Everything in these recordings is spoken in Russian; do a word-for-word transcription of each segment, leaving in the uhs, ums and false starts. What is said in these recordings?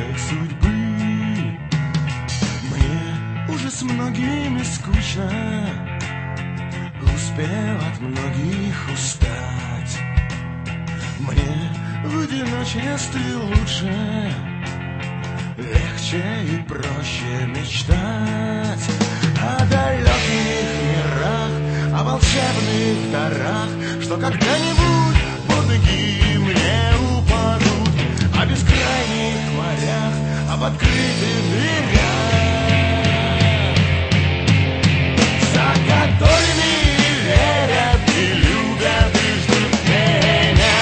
игрушках судьбы. Мне уже с многими скучно, успел от многих устать. Мне в одиночестве лучше, легче и проще мечтать о далеких мирах, о волшебных дарах, что когда-нибудь под ноги мне упадут, о бескрайних морях, об открытых дверях, за которыми верят и любят и ждут меня.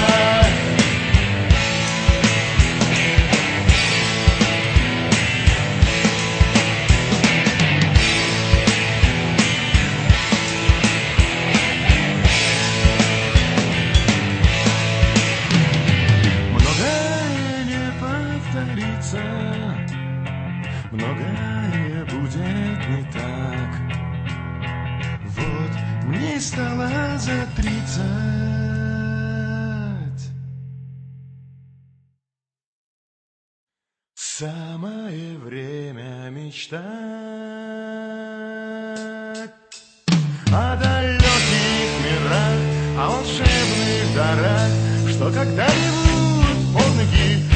Многое не повторится, многое будет не так. Вот мне стало за тридцать. Самое время мечтать о далеких мирах, о волшебных дарах, что когда-нибудь под ноги